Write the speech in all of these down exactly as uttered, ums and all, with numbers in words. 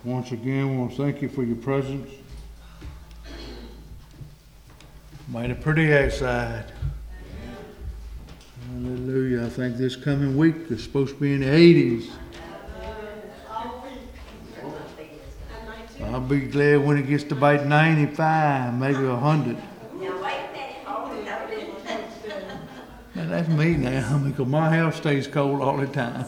Once again, I want to thank you for your presence. Mighty pretty outside. Hallelujah. I think this coming week is supposed to be in the eighties. I'll be glad when it gets to about ninety-five, maybe one hundred. Now wait a minute. Now that's me now, because my house stays cold all the time.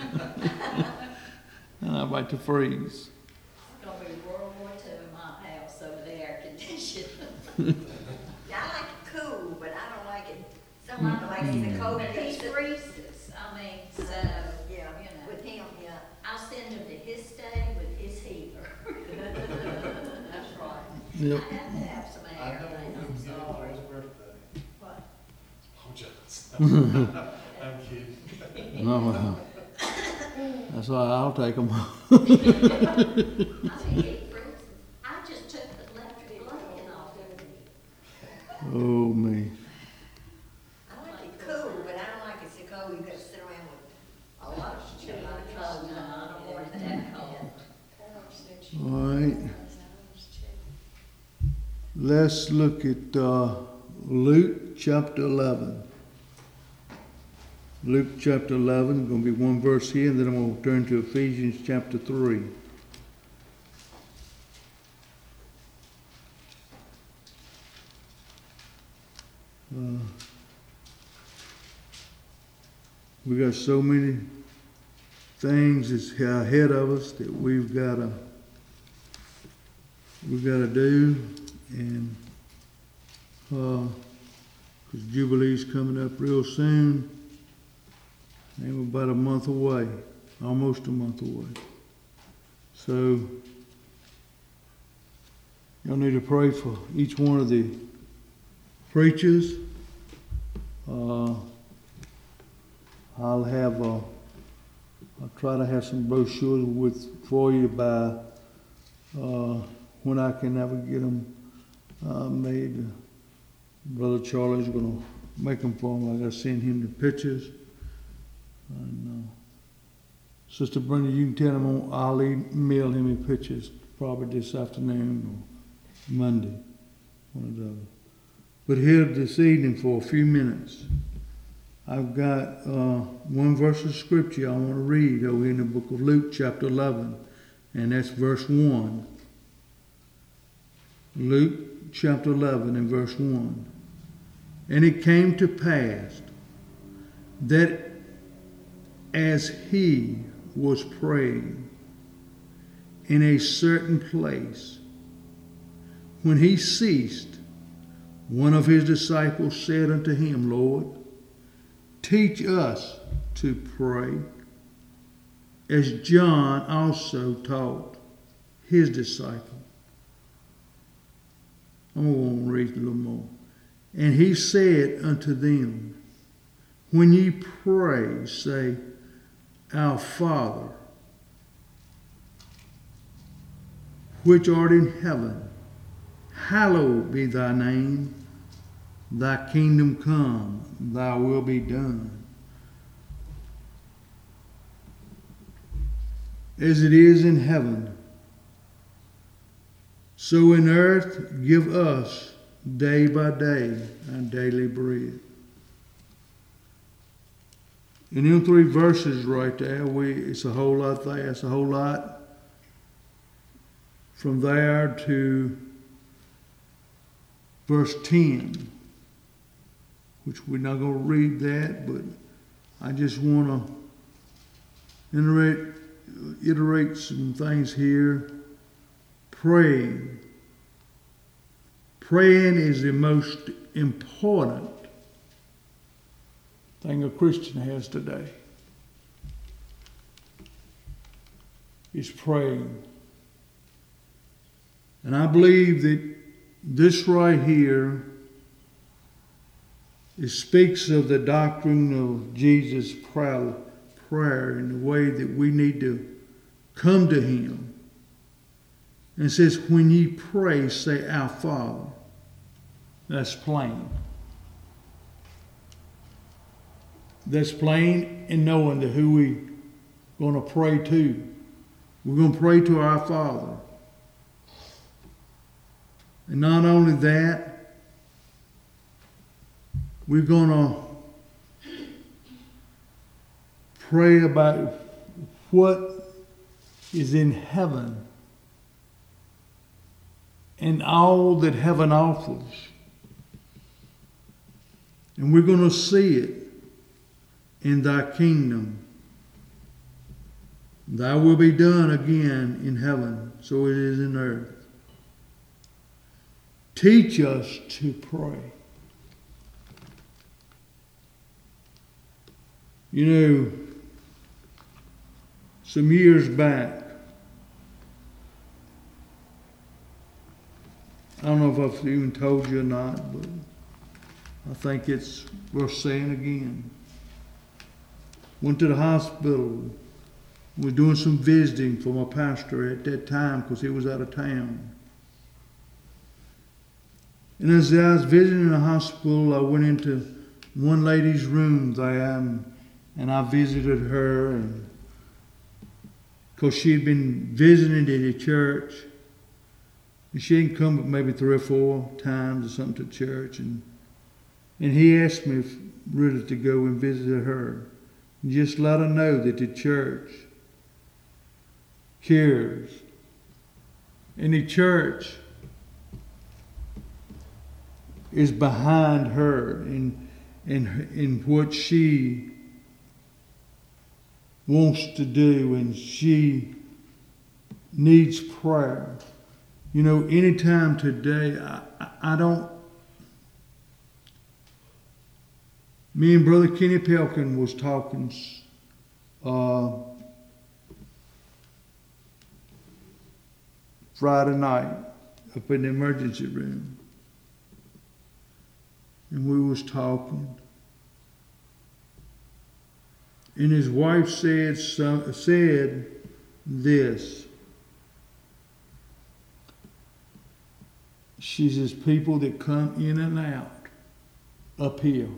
And I'm about to freeze. It's gonna be World War Two in my house over the air conditioning. Yeah, I like it cool, but I don't like it. Some I don't like it the cold. But he freezes, I mean, so, Yeah, you know. with him, yeah. I'll send him to his stay with his heater. That's right. Yep. I have to have some I air, know I what I'm we get for sorry. his birthday. What? I'm jealous. I'm kidding. No, well, that's why I'll take them. I mean, it freezes. I just took the electric blanket off of it. Oh, me. I like it cool, but I don't like it so cold. You gotta sit around with a lot of shit on Oh, clothes. no, I don't want it that cold. All right. Let's look at uh, Luke chapter eleven. Luke chapter eleven, going to be one verse here, and then I'm going to turn to Ephesians chapter three. Uh, we got so many things that's ahead of us that we've got to we've got to do, and uh, because Jubilee's coming up real soon. And we're about a month away, almost a month away. So, y'all need to pray for each one of the preachers. Uh, I'll have, uh, I'll try to have some brochures with for you by uh, when I can ever get them uh, made. Brother Charlie's going to make them for me. I got to send him the pictures. And, uh, Sister Brenda, you can tell him I'll email him the pictures probably this afternoon or Monday, one of those. But here this evening for a few minutes, I've got uh, one verse of scripture I want to read over in the book of Luke chapter eleven, and that's verse one. Luke chapter eleven and verse one. And it came to pass that as he was praying in a certain place, when he ceased, one of his disciples said unto him, Lord, teach us to pray, as John also taught his disciples. I'm going to read a little more. And he said unto them, when ye pray, say, Our Father, which art in heaven, hallowed be thy name. Thy kingdom come, thy will be done, as it is in heaven. So in earth give us day by day our daily bread. In them three verses right there, we it's a whole lot there. It's a whole lot from there to verse ten, which we're not going to read that, but I just want to iterate, iterate some things here. Praying. Praying is the most important thing a Christian has today. Is praying. And I believe that this right here, it speaks of the doctrine of Jesus' prayer, prayer and the way that we need to come to him. And it says, when ye pray, say, Our Father. That's plain. That's plain in knowing to who we going to pray to. We're going to pray to our Father. And not only that, we're going to pray about what is in heaven and all that heaven offers. And we're going to see it in thy kingdom. Thy will be done again in heaven, so it is in earth. Teach us to pray. You know, some years back, I don't know if I've even told you or not, but I think it's worth saying again. Went to the hospital. Was doing some visiting for my pastor at that time because he was out of town. And as I was visiting the hospital, I went into one lady's room there and, and I visited her, and because she had been visiting at the church. And she hadn't come but maybe three or four times or something to church. And, and he asked me if really to go and visit her. And just let her know that the church cares. And the church is behind her in, in, in what she wants to do, and she needs prayer. You know, anytime today, I, I, I don't... Me and Brother Kenny Pelkin was talking uh, Friday night up in the emergency room. And we was talking. And his wife said, so, said this. She says, people that come in and out uphill.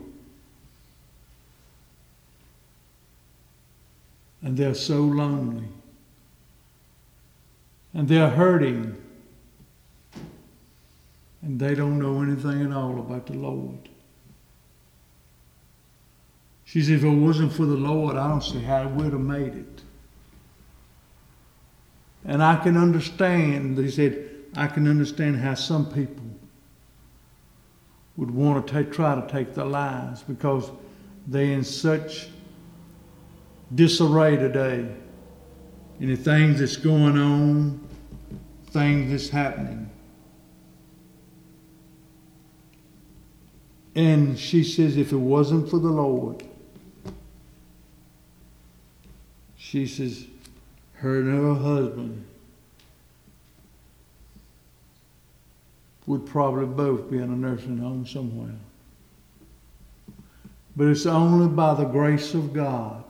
And they're so lonely. And they're hurting. And they don't know anything at all about the Lord. She said, if it wasn't for the Lord, I don't see how we would have made it. And I can understand, he said, I can understand how some people would want to take, try to take their lives because they're in such disarray today. And the things that's going on, things that's happening. And she says, if it wasn't for the Lord, she says, her and her husband would probably both be in a nursing home somewhere. But it's only by the grace of God.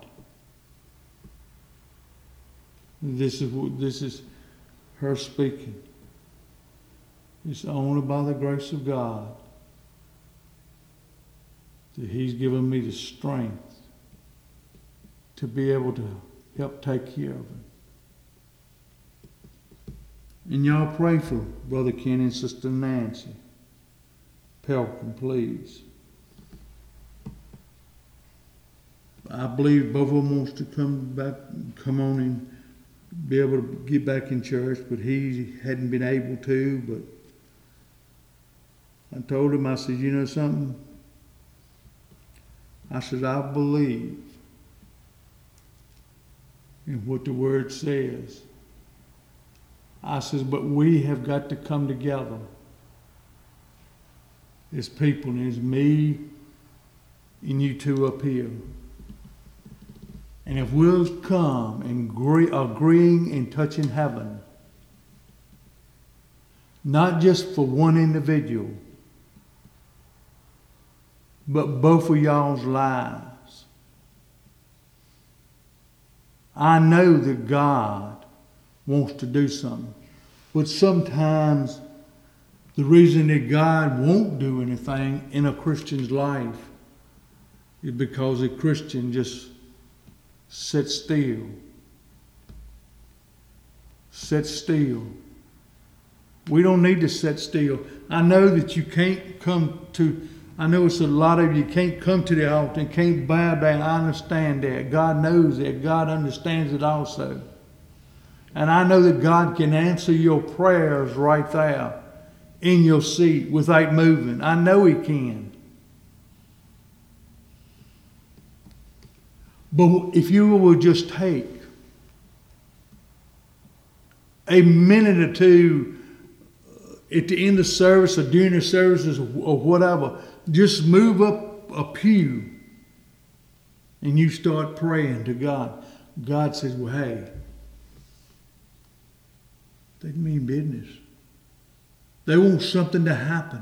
This is this is her speaking. It's only by the grace of God that He's given me the strength to be able to help take care of him. And y'all pray for Brother Kenny and Sister Nancy Pelkin, please. I believe both of them wants to come back, come on and be able to get back in church, but he hadn't been able to. But I told him, I said, you know something? I said, I believe in what the Word says. I says, but we have got to come together as people, and it's me and you two up here. And if we'll come and agree, agreeing and touching heaven, not just for one individual, but both of y'all's lives. I know that God wants to do something. But sometimes the reason that God won't do anything in a Christian's life is because a Christian just sits still Sit still. We don't need to sit still. I know that you can't come to, I know it's a lot of you can't come to the altar and can't bow down. I understand that. God knows that. God understands it also. And I know that God can answer your prayers right there in your seat without moving. I know He can. But if you will just take a minute or two at the end of service or during the services or whatever, just move up a pew and you start praying to God. God says, well, hey, they mean business. They want something to happen.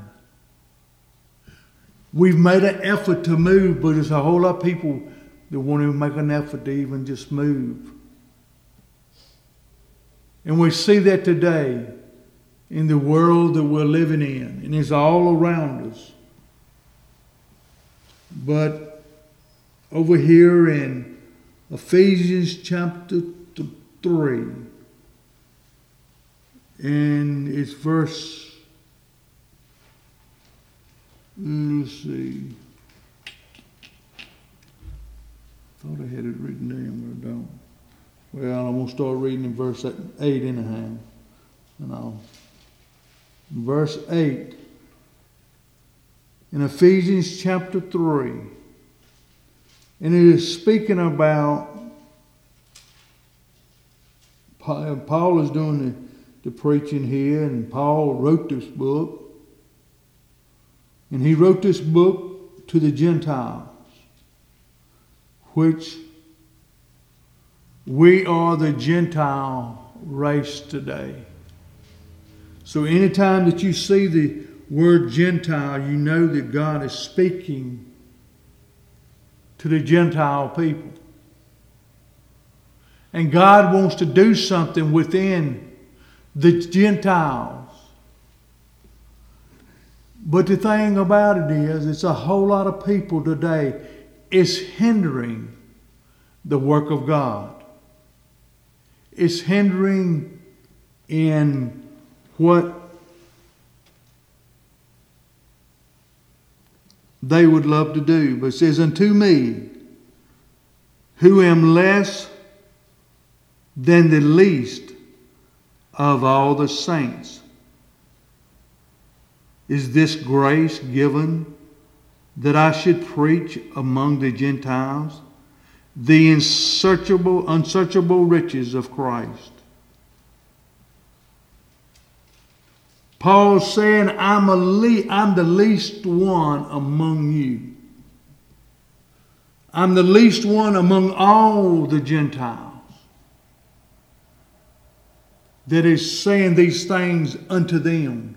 We've made an effort to move, but there's a whole lot of people that won't even make an effort to even just move. And we see that today in the world that we're living in, and it's all around us. But over here in Ephesians chapter three, and it's verse, let's see, thought I had it written down, but I don't. Well, I'm going to start reading in verse eight anyhow. And I'll, verse eight, in Ephesians chapter three, and it is speaking about, Paul is doing the, the preaching here, and Paul wrote this book. And he wrote this book to the Gentiles, which we are the Gentile race today. So anytime that you see the word Gentile, you know that God is speaking to the Gentile people. And God wants to do something within the Gentiles. But the thing about it is, it's a whole lot of people today is hindering the work of God. It's hindering in what they would love to do. But it says, unto me, who am less than the least of all the saints, is this grace given that I should preach among the Gentiles the unsearchable, unsearchable riches of Christ. Paul's saying, I'm, a le- I'm the least one among you. I'm the least one among all the Gentiles that is saying these things unto them.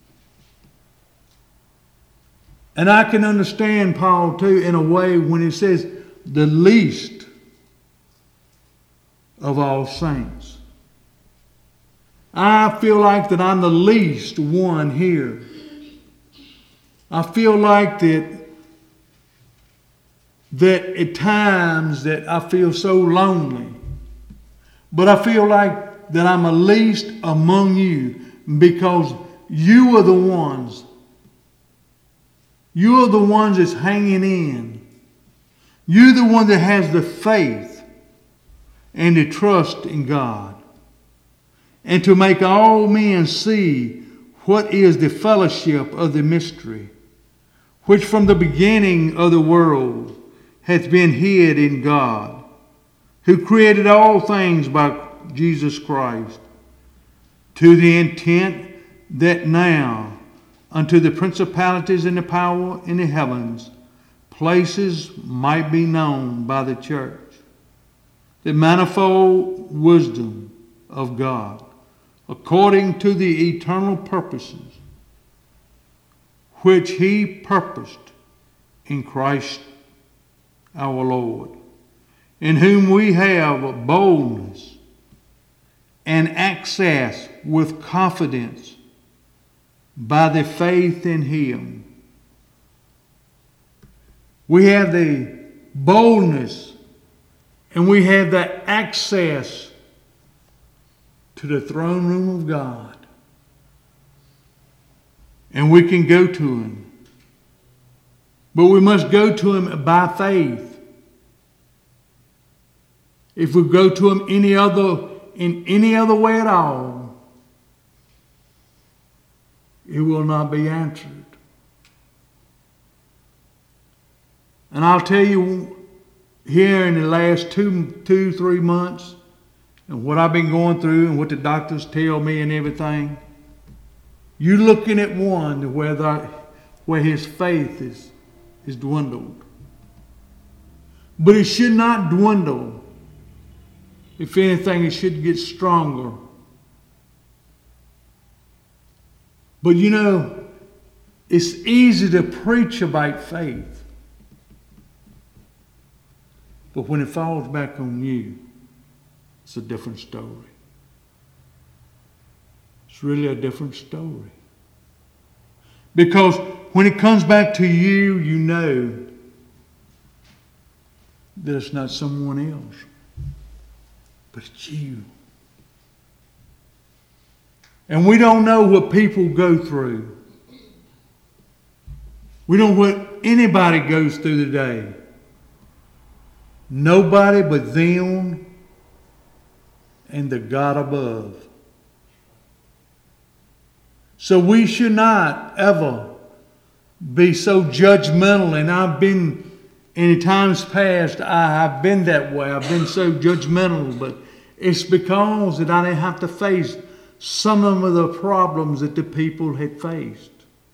And I can understand Paul too in a way when he says the least of all saints. I feel like that I'm the least one here. I feel like that that at times that I feel so lonely. But I feel like that I'm the least among you because you are the ones. You are the ones that's hanging in. You're the one that has the faith and the trust in God. And to make all men see what is the fellowship of the mystery, which from the beginning of the world hath been hid in God, who created all things by Jesus Christ, to the intent that now unto the principalities and the power in the heavens places might be known by the church the manifold wisdom of God, according to the eternal purposes which He purposed in Christ our Lord, in whom we have boldness and access with confidence by the faith in Him. We have the boldness and we have the access to to the throne room of God. And we can go to Him. But we must go to Him by faith. If we go to Him any other, in any other way at all, it will not be answered. And I'll tell you, here in the last two, two, three months, and what I've been going through and what the doctors tell me and everything, you're looking at one where, the, where his faith is, is dwindled. But it should not dwindle. If anything, it should get stronger. But you know, it's easy to preach about faith. But when it falls back on you, it's a different story. It's really a different story. Because when it comes back to you, you know that it's not someone else, but it's you. And we don't know what people go through. We don't know what anybody goes through today. Nobody but them and the God above. So we should not ever be so judgmental. And I've been, in times past, I have been that way. I've been so judgmental. But it's because that I didn't have to face some of the problems that the people had faced.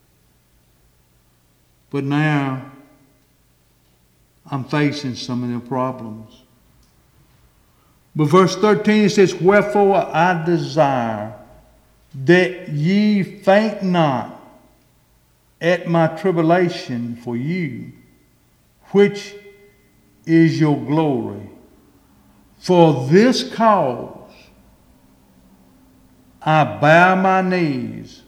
But now, I'm facing some of the problems. But verse thirteen, it says, wherefore I desire that ye faint not at my tribulation for you, which is your glory. For this cause I bow my knees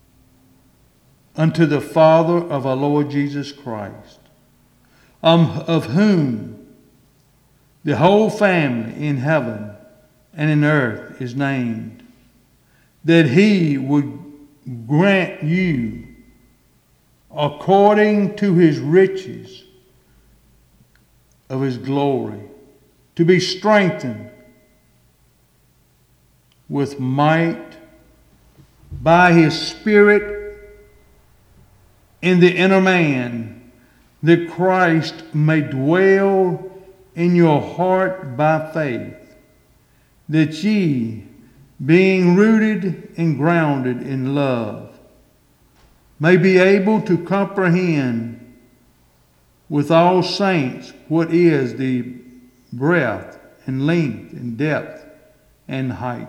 unto the Father of our Lord Jesus Christ, um, of whom the whole family in heaven and in earth is named, that He would grant you, according to His riches of His glory, to be strengthened with might by His Spirit in the inner man, that Christ may dwell in your heart by faith, that ye, being rooted and grounded in love, may be able to comprehend with all saints what is the breadth and length and depth and height.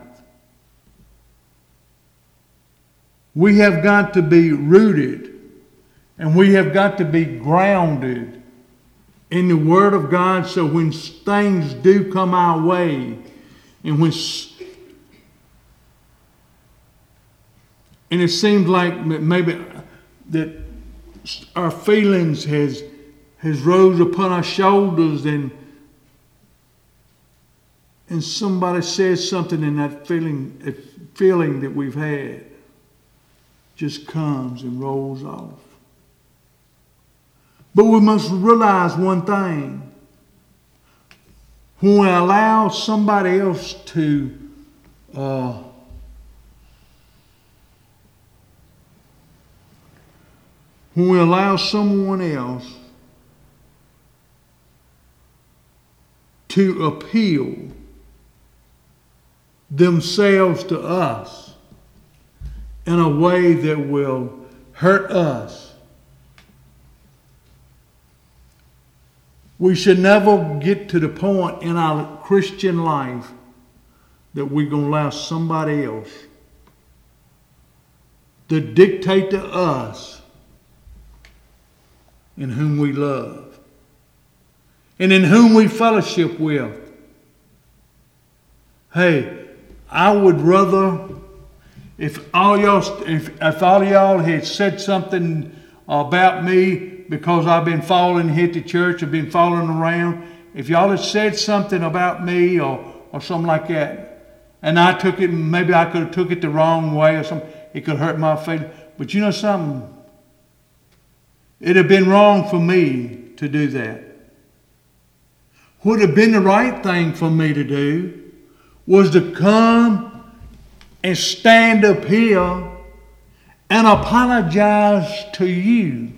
We have got to be rooted and we have got to be grounded in the Word of God, so when things do come our way, and when and it seems like maybe that our feelings has has rose upon our shoulders, and and somebody says something, and that feeling, that feeling that we've had just comes and rolls off. But we must realize one thing. When we allow somebody else to uh, when we allow someone else to appeal themselves to us in a way that will hurt us, we should never get to the point in our Christian life that we're going to allow somebody else to dictate to us in whom we love and in whom we fellowship with. Hey, I would rather, if all y'all, if, if all y'all had said something about me because I've been falling here to church, I've been falling around, if y'all had said something about me or, or something like that, And I took it, maybe I could have took it the wrong way or something. It could hurt my feelings. But you know something? It'd have been wrong for me to do that. What would have been the right thing for me to do was to come and stand up here and apologize to you.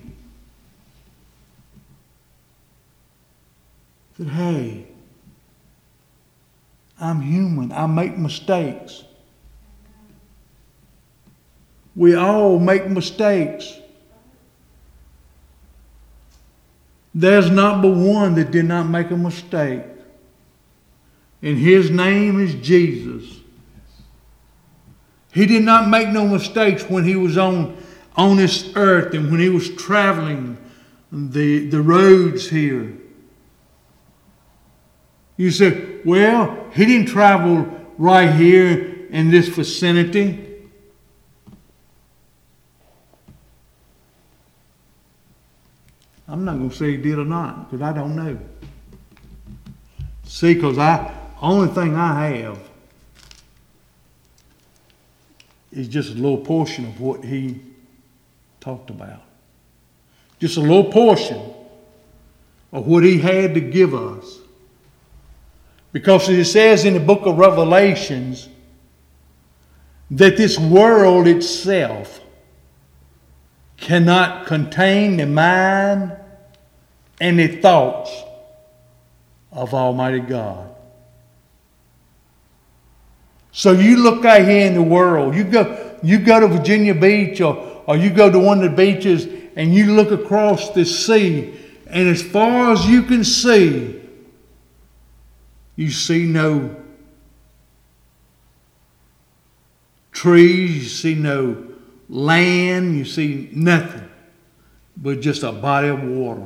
That, hey, I'm human. I make mistakes. We all make mistakes. There's not but one that did not make a mistake. And his name is Jesus. He did not make no mistakes when he was on, on this earth and when he was traveling the, the roads here. You say, well, he didn't travel right here in this vicinity. I'm not going to say he did or not, because I don't know. See, because I, only thing I have is just a little portion of what he talked about. Just a little portion of what he had to give us. Because it says in the book of Revelations that this world itself cannot contain the mind and the thoughts of Almighty God. So you look out here in the world, you go, you go to Virginia Beach or, or you go to one of the beaches and you look across the sea, and as far as you can see, you see no trees, you see no land, you see nothing but just a body of water.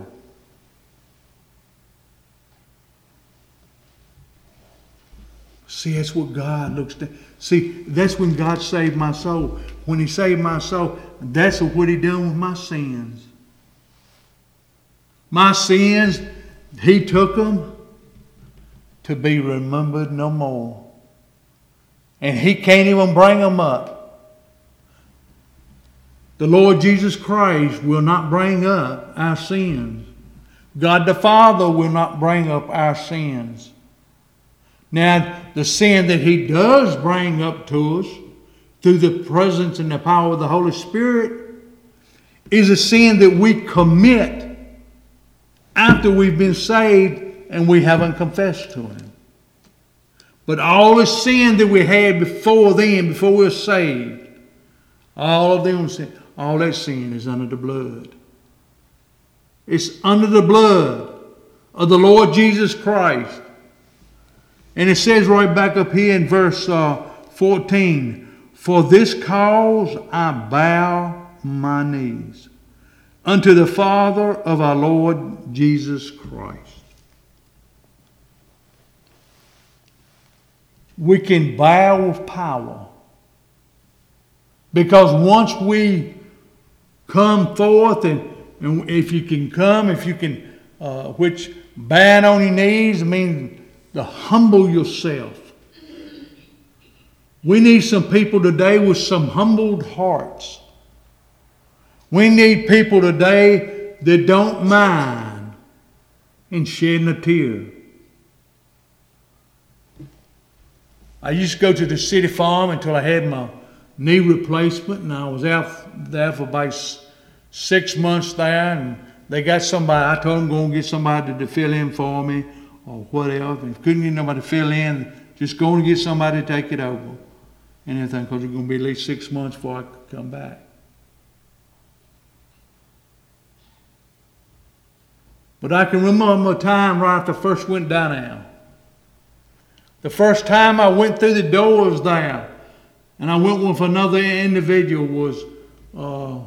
See, that's what God looks at. See, that's when God saved my soul. When he saved my soul, that's what he done with my sins. My sins, he took them to be remembered no more. And he can't even bring them up. The Lord Jesus Christ will not bring up our sins. God the Father will not bring up our sins. Now, the sin that he does bring up to us through the presence and the power of the Holy Spirit is a sin that we commit after we've been saved and we haven't confessed to him. But all the sin that we had before then, before we were saved, all of them, all that sin is under the blood. It's under the blood of the Lord Jesus Christ. And it says right back up here in verse uh, fourteen, for this cause I bow my knees unto the Father of our Lord Jesus Christ. We can bow with power. Because once we come forth, and, and if you can come, if you can, uh, which bowing on your knees means to humble yourself. We need some people today with some humbled hearts. We need people today that don't mind in shedding a tear. I used to go to the city farm until I had my knee replacement, and I was out there for about six months there, and they got somebody, I told them go and get somebody to fill in for me or whatever. If couldn't get nobody to fill in, just go and get somebody to take it over and everything, because it's going to be at least six months before I could come back. But I can remember a time right after I first went down there. The first time I went through the doors there, and I went with another individual, was uh,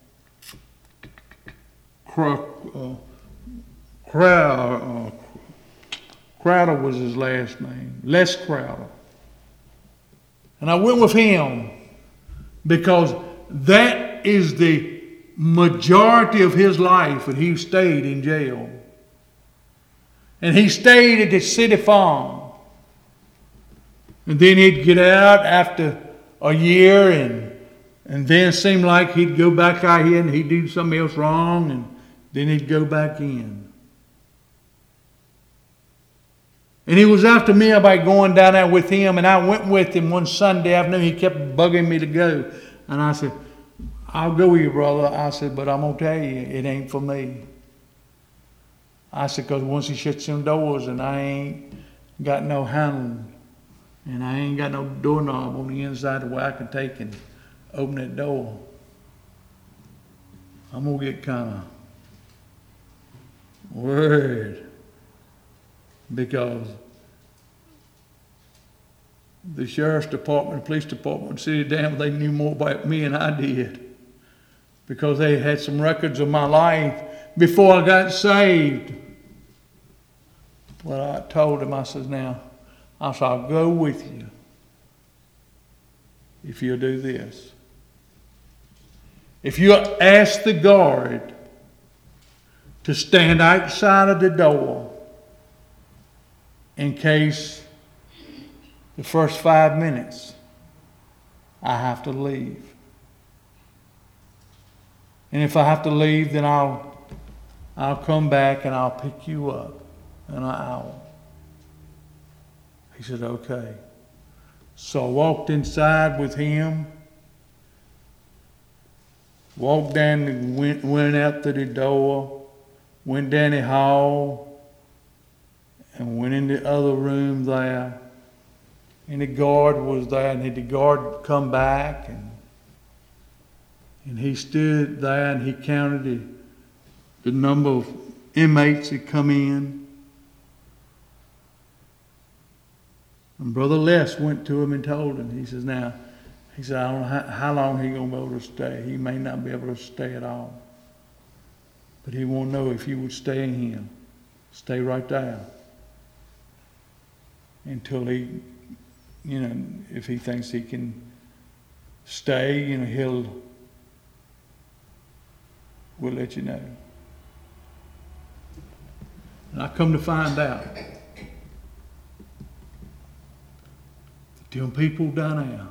uh, Crowder, uh, Crowder was his last name, Les Crowder. And I went with him because that is the majority of his life that he stayed in jail. And he stayed at the city farm. And then he'd get out after a year, and and then it seemed like he'd go back out here and he'd do something else wrong, and then he'd go back in. And he was after me about going down there with him, and I went with him one Sunday afternoon. He kept bugging me to go. And I said, I'll go with you, brother. I said, but I'm going to tell you, it ain't for me. I said, because once he shuts them doors and I ain't got no handle, and I ain't got no doorknob on the inside the way I can take and open that door, I'm going to get kind of worried. Because the sheriff's department, the police department, the city of Danville, they knew more about me than I did. Because they had some records of my life before I got saved. Well, I told him, I said, now, I said, I'll go with you if you'll do this. If you ask the guard to stand outside of the door in case the first five minutes I have to leave. And if I have to leave, then I'll I'll come back and I'll pick you up in an hour. He said, okay. So I walked inside with him, walked down and went, went out to the door, went down the hall, and went in the other room there. And the guard was there, and the guard come back, and and he stood there and he counted the, the number of inmates that come in. And Brother Les went to him and told him, he says, now, he said, I don't know how, how long he's going to be able to stay. He may not be able to stay at all. But he won't know if you would stay in him. Stay right there. Until he, you know, if he thinks he can stay, you know, he'll, we'll let you know. And I come to find out that them people down there,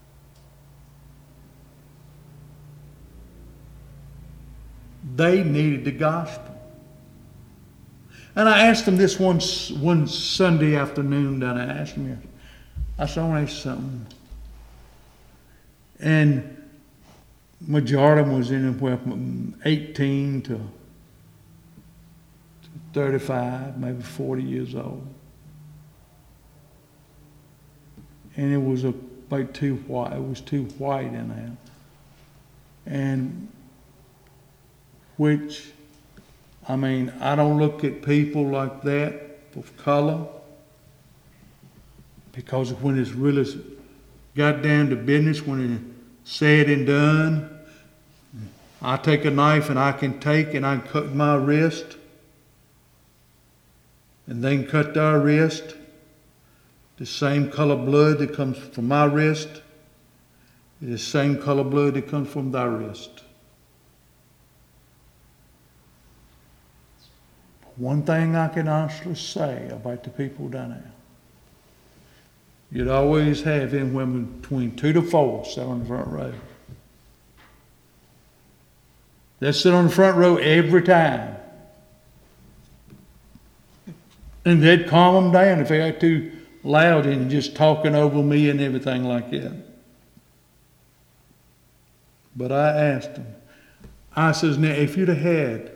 they needed the gospel. And I asked them this one one Sunday afternoon down there. I asked them, I said, I want to ask you something. And majority of them was in from eighteen to thirty-five, maybe forty years old. And it was a, about too white. It was too white in there. And which, I mean, I don't look at people like that of color, because when it's really got down to business, when it's said and done, I take a knife and I can take and I can cut my wrist, and they can cut their wrist. The same color blood that comes from my wrist is the same color blood that comes from their wrist. One thing I can honestly say about the people down there, you'd always have in women between two to four sit on the front row. They sit on the front row every time. And they'd calm them down if they got too loud and just talking over me and everything like that. But I asked them, I says, now if you'd have had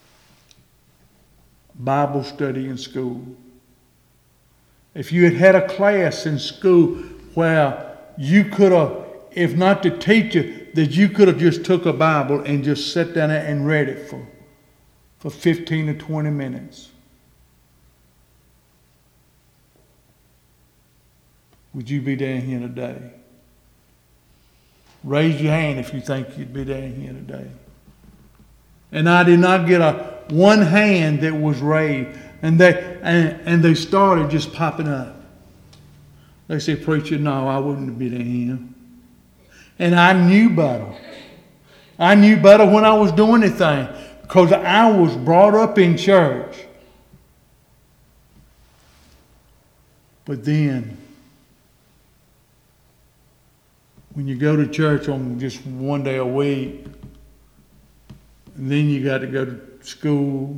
Bible study in school, if you had had a class in school where you could have, if not the teacher, that you could have just took a Bible and just sat down there and read it for, for fifteen to twenty minutes, would you be down here today? Raise your hand if you think you'd be down here today. And I did not get a one hand that was raised. And they and, and they started just popping up. They said, preacher, no, I wouldn't be down here. And I knew better. I knew better when I was doing the thing, because I was brought up in church. But then when you go to church on just one day a week, and then you got to go to school,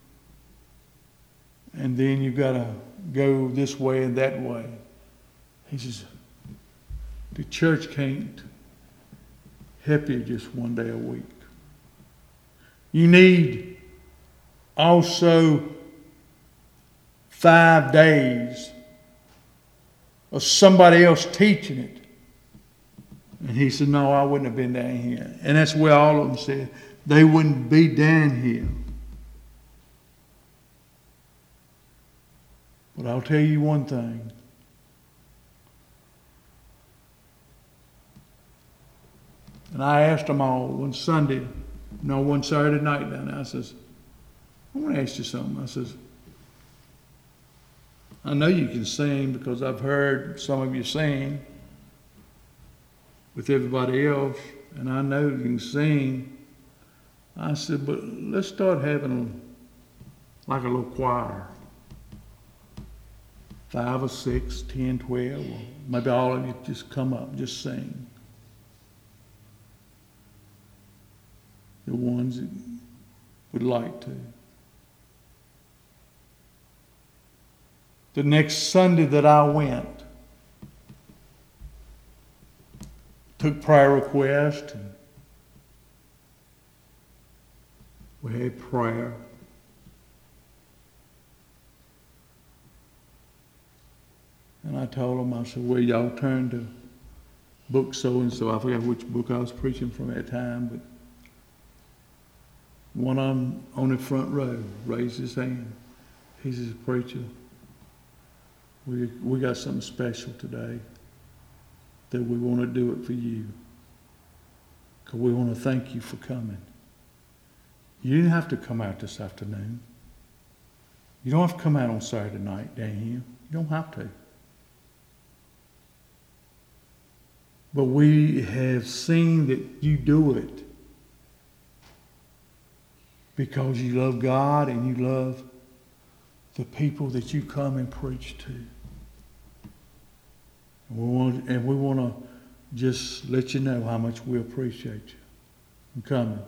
and then you got to go this way and that way. He says, the church can't help you just one day a week. You need also five days of somebody else teaching it. And he said, no, I wouldn't have been down here. And that's where all of them said, they wouldn't be down here. But I'll tell you one thing. And I asked them all one Sunday, no, one Saturday night down there, I says, I want to ask you something. I says, I know you can sing because I've heard some of you sing with everybody else, and I know you can sing. I said, but let's start having like a little choir. Five or six, ten, twelve, or maybe all of you just come up, just sing. The ones that would like to. The next Sunday that I went, took prayer requests, and we had prayer. And I told them, I said, well, y'all turn to book so-and-so. I forgot which book I was preaching from at that time, but one of them on the front row raised his hand. He says, preacher, we, we got something special today that we want to do it for you. Because we want to thank you for coming. You didn't have to come out this afternoon. You don't have to come out on Saturday night down here. You don't have to. But we have seen that you do it because you love God and you love the people that you come and preach to. And we want, and we want to just let you know how much we appreciate you for coming.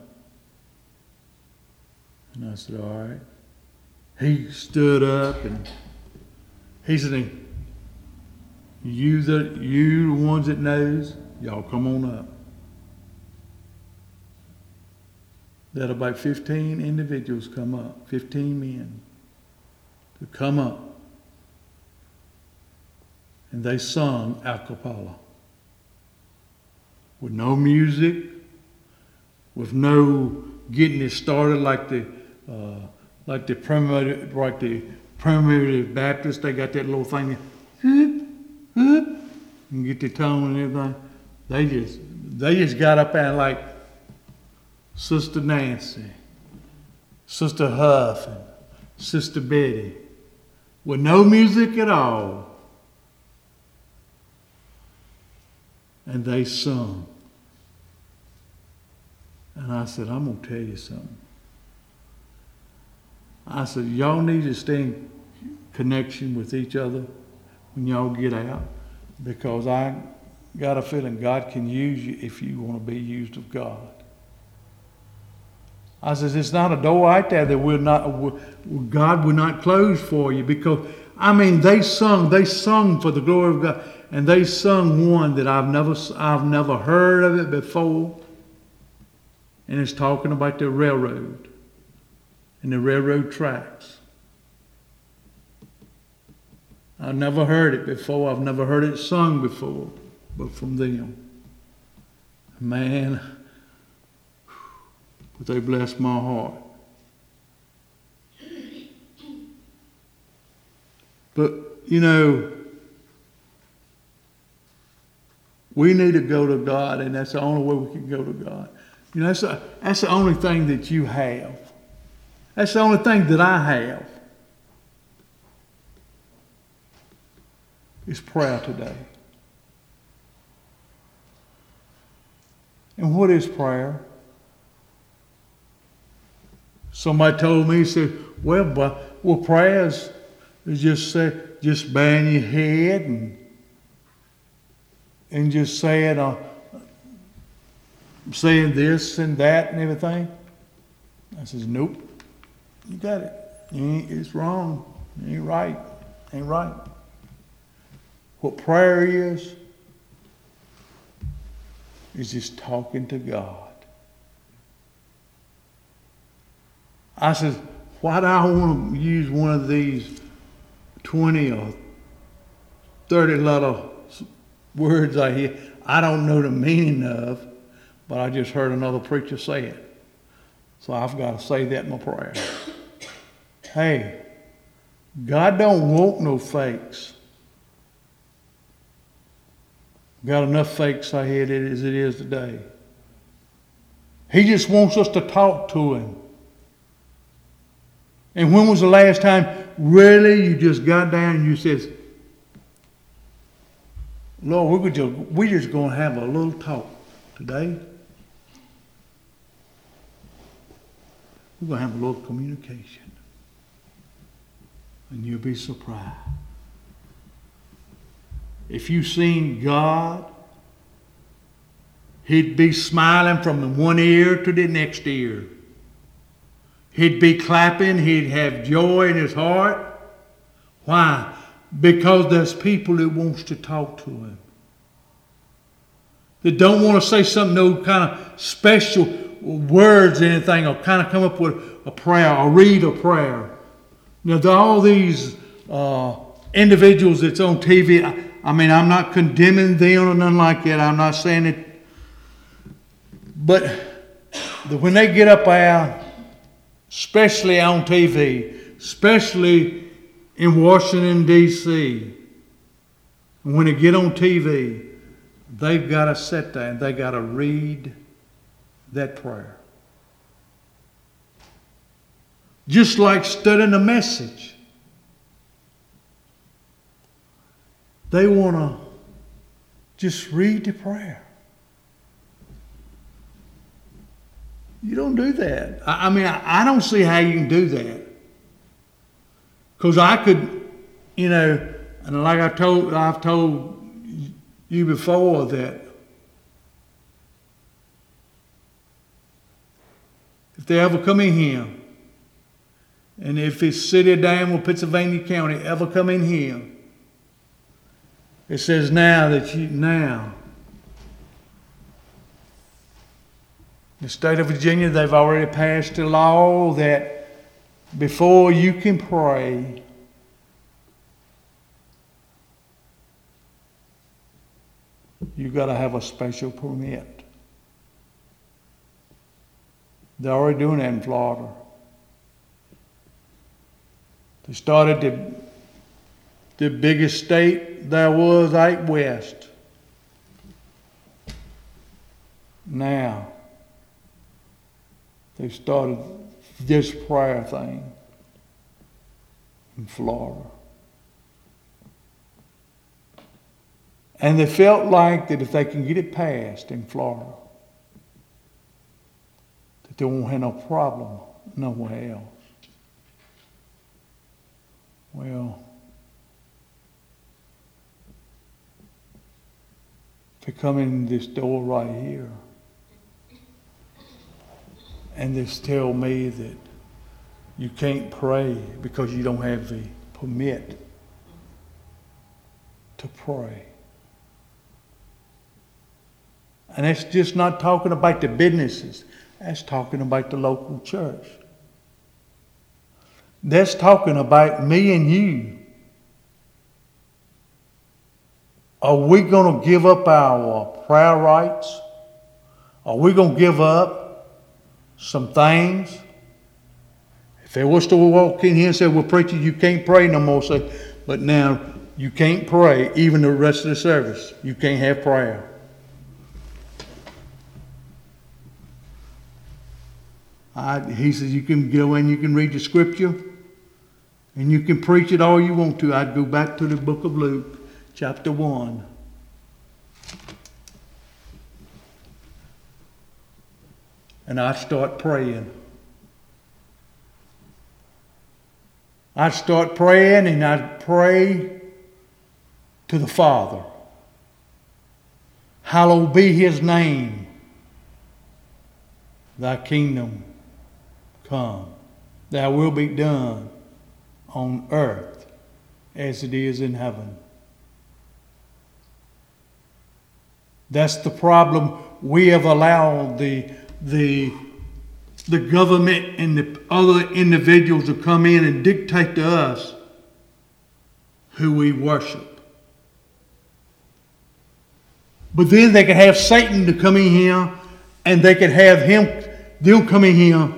And I said, all right. He stood up and he said, you the, you the ones that knows, y'all come on up. There had about fifteen individuals come up, fifteen men to come up. And they sung a cappella. With no music, with no getting it started like the uh, like the primitive like the primitive Baptists. They got that little thing, whoop, whoop, and get the tone and everything. They just they just got up and like Sister Nancy, Sister Huff, and Sister Betty, with no music at all. And they sung. And I said, I'm going to tell you something. I said, y'all need to stay in connection with each other when y'all get out, because I got a feeling God can use you if you want to be used of God. I said, it's not a door out there that will not, God will not close for you, because, I mean, they sung, they sung for the glory of God, and they sung one that I've never, I've never heard of it before, and it's talking about the railroad and the railroad tracks. I've never heard it before. I've never heard it sung before, but from them. Man, but they blessed my heart. But, you know, we need to go to God, and that's the only way we can go to God. You know, that's the, that's the only thing that you have. That's the only thing that I have. Is prayer today. And what is prayer? Somebody told me, he said, well, but, well, prayer is, is just say, just bang your head and and just saying a, saying this and that and everything? I says, nope. You got it. You ain't, it's wrong. You ain't right. Ain't right. What prayer is, is just talking to God. I says, why do I want to use one of these twenty or thirty letter words I hear I don't know the meaning of, but I just heard another preacher say it. So I've got to say that in my prayer. Hey, God don't want no fakes. Got enough fakes I had as it is today. He just wants us to talk to Him. And when was the last time really you just got down and you said, Lord, we're just, we're just going to have a little talk today. We're going to have a little communication. And you'll be surprised. If you seen God, He'd be smiling from one ear to the next ear. He'd be clapping. He'd have joy in His heart. Why? Because there's people that wants to talk to Him. That don't want to say something, no kind of special words or anything, or kind of come up with a prayer or read a prayer. Now, there are all these uh, individuals that's on T V. I, I mean, I'm not condemning them or nothing like that. I'm not saying it. But the, when they get up there, especially on T V, especially in Washington, D C, and when they get on T V, they've got to sit there and they got to read that prayer. Just like studying a message. They want to just read the prayer. You don't do that. I, I mean, I, I don't see how you can do that. Because I could, you know, and like I told, I've told you before that if they ever come in here, and if it's City of Danville, Pennsylvania County ever come in here, it says now that you, now, the state of Virginia, they've already passed a law that before you can pray, you got to have a special permit. They're already doing that in Florida. They started the, the biggest state there was out west. Now, they started this prayer thing in Florida. And they felt like that if they can get it passed in Florida, that they won't have no problem nowhere else. Well, they come in this door right here, and they tell me that you can't pray because you don't have the permit to pray. And that's just not talking about the businesses. That's talking about the local church. That's talking about me and you. Are we going to give up our prayer rights? Are we going to give up some things? If they was to walk in here and say, well, preacher, you can't pray no more, say, but now you can't pray even the rest of the service. You can't have prayer. I, he says you can go in, you can read the scripture, and you can preach it all you want to. I'd go back to the book of Luke, chapter one. And I'd start praying. I'd start praying and I'd pray to the Father. Hallowed be His name. thy kingdom come, thy will be done on earth as it is in heaven. That's the problem. We have allowed the, the, the government and the other individuals to come in and dictate to us who we worship. But then they could have Satan to come in here, and they could have him, them come in here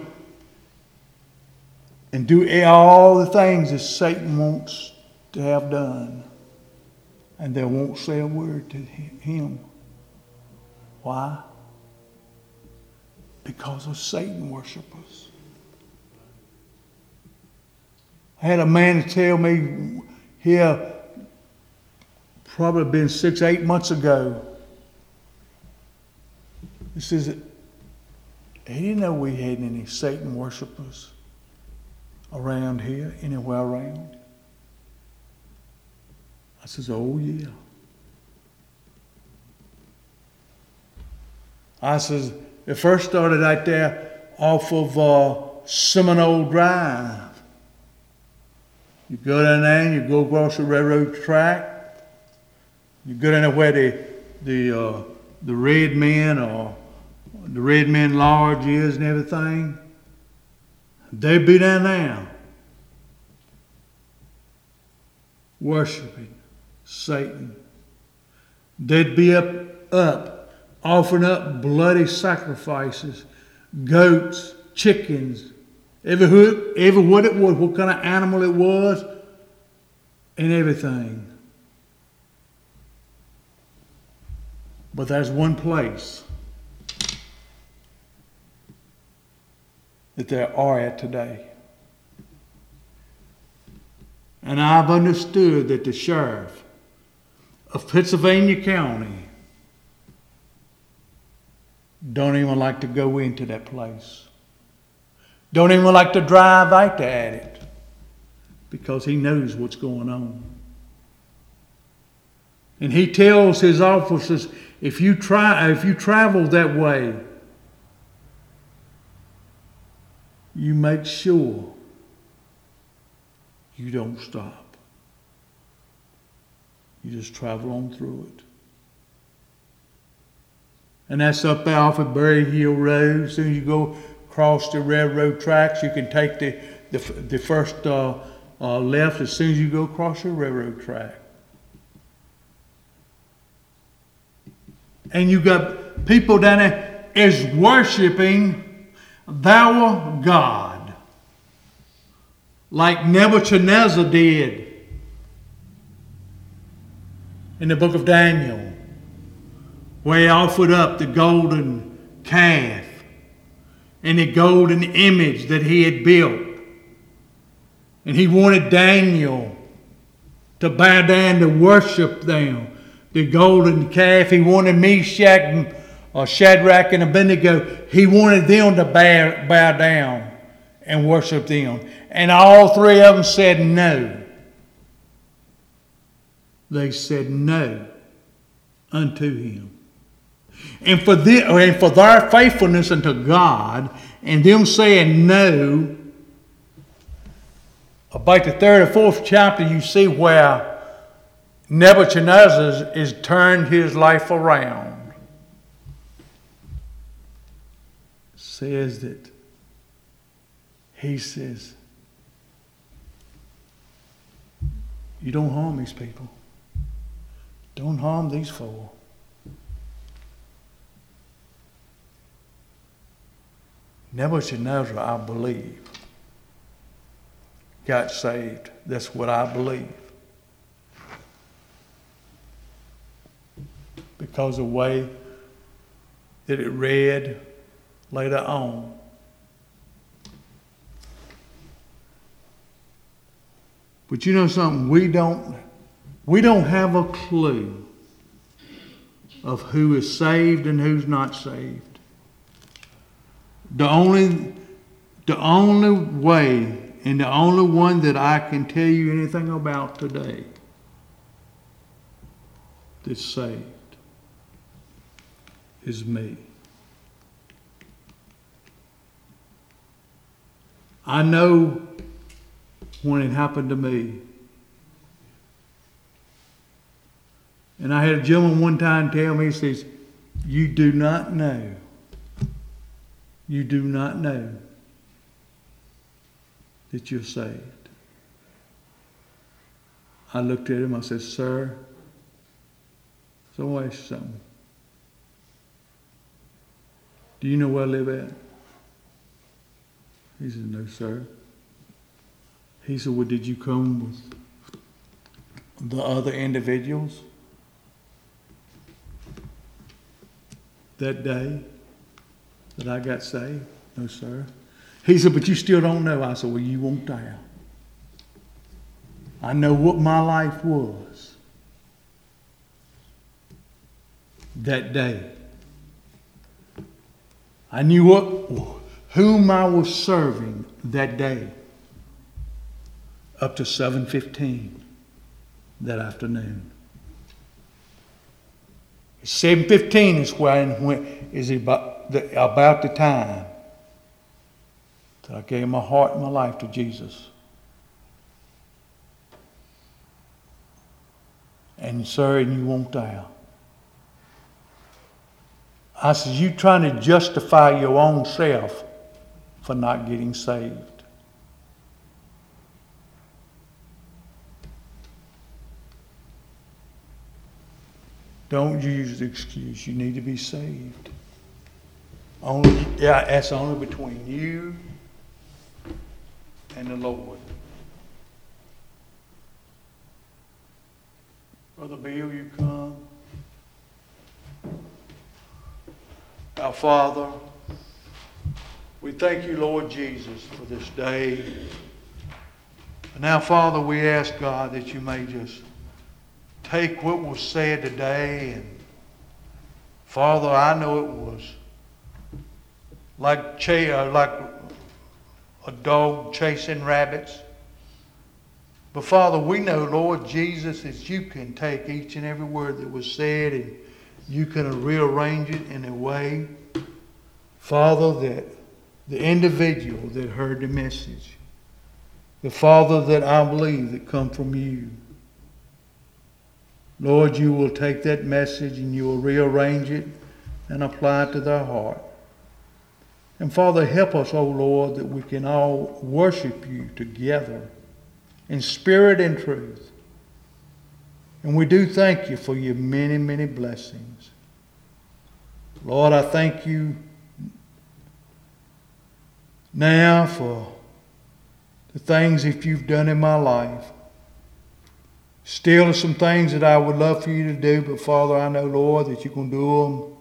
and do all the things that Satan wants to have done. And they won't say a word to him. Why? Because of Satan worshipers. I had a man tell me here, probably been six, eight months ago. He says that he didn't know we had any Satan worshipers around here, anywhere around. I says, oh yeah. I says, it first started right there off of uh, Seminole Drive. You go down there and you go across the railroad track. You go down there where the the uh, the Red Men or the Red Men Lodge is and everything. They'd be down there worshiping Satan. They'd be up up offering up bloody sacrifices, goats, chickens, every who- every what it was, what kind of animal it was, and everything. But there's one place that they are at today. And I've understood that the sheriff of Pennsylvania County don't even like to go into that place. Don't even like to drive out there at it because he knows what's going on. And he tells his officers, if you try, if you travel that way, you make sure you don't stop. You just travel on through it. And that's up there off of Berry Hill Road. As soon as you go across the railroad tracks, you can take the, the, the first uh, uh, left as soon as you go across the railroad track. And you got people down there is worshiping thou God, like Nebuchadnezzar did in the book of Daniel, where he offered up the golden calf and the golden image that he had built. And he wanted Daniel to bow down to worship them. The golden calf, he wanted Meshach and uh, Shadrach and Abednego, he wanted them to bow, bow down and worship them. And all three of them said no. They said no unto him. And for, the, and for their faithfulness unto God and them saying no, about the third or fourth chapter you see where Nebuchadnezzar has turned his life around. Says that he says, you don't harm these people. Don't harm these four. Nebuchadnezzar, I believe, got saved. That's what I believe. Because of the way that it read later on. But you know something? We don't, we don't have a clue of who is saved and who's not saved. The only, the only way and the only one that I can tell you anything about today that's saved is me. I know when it happened to me. And I had a gentleman one time tell me, he says, you do not know. You do not know that you're saved. I looked at him, I said, sir, so I want to ask you something. Do you know where I live at? He said, no, sir. He said, well, did you come with the other individuals that day that I got saved? No, sir. He said, but you still don't know. I said, well, you won't die. I know what my life was that day. I knew what, whom I was serving that day up to seven fifteen that afternoon. seven fifteen is when, when is about the, about the time that I gave my heart and my life to Jesus. And sir, and you won't die. I said, you trying to justify your own self for not getting saved. Don't use the excuse. You need to be saved. Only, yeah, that's only between you and the Lord. Brother Bill, you come. Our Father, we thank you, Lord Jesus, for this day. And now, Father, we ask, God, that you may just take what was said today. And Father, I know it was like, ch- uh, like a dog chasing rabbits. But Father, we know, Lord Jesus, that you can take each and every word that was said and you can rearrange it in a way, Father, that the individual that heard the message, the Father that I believe that come from you, Lord, you will take that message and you will rearrange it and apply it to their heart. And Father, help us, oh Lord, that we can all worship you together in spirit and truth. And we do thank you for your many, many blessings. Lord, I thank you now for the things that you've done in my life. Still are some things that I would love for you to do, but Father, I know, Lord, that you can do them.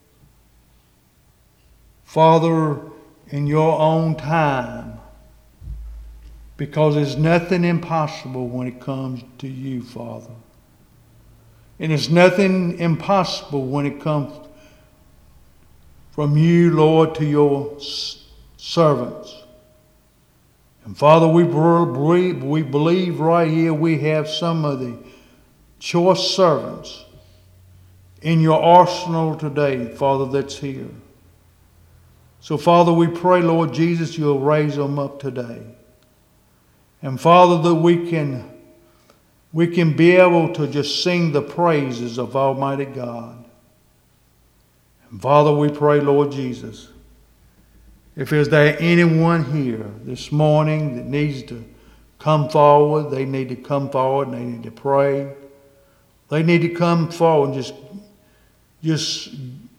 Father, in your own time, because there's nothing impossible when it comes to you, Father. And there's nothing impossible when it comes from you, Lord, to your servants. And Father, we believe, we believe right here we have some of the choice servants in your arsenal today, Father, that's here. So, Father, we pray, Lord Jesus, you'll raise them up today. And, Father, that we can, we can be able to just sing the praises of Almighty God. And, Father, we pray, Lord Jesus, if there's there anyone here this morning that needs to come forward, they need to come forward and they need to pray. They need to come forward and just, just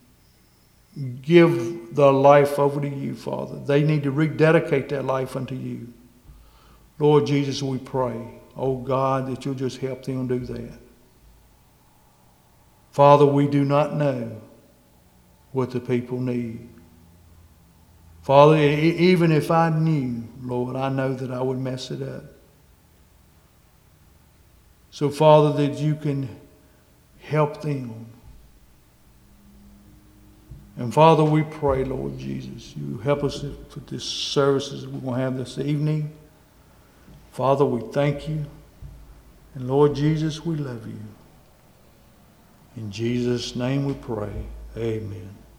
give their life over to you, Father. They need to rededicate their life unto you. Lord Jesus, we pray, oh God, that you'll just help them do that. Father, we do not know what the people need. Father, even if I knew, Lord, I know that I would mess it up. So, Father, that you can help them. And, Father, we pray, Lord Jesus, you help us for this services we're going to have this evening. Father, we thank you. And, Lord Jesus, we love you. In Jesus' name we pray. Amen.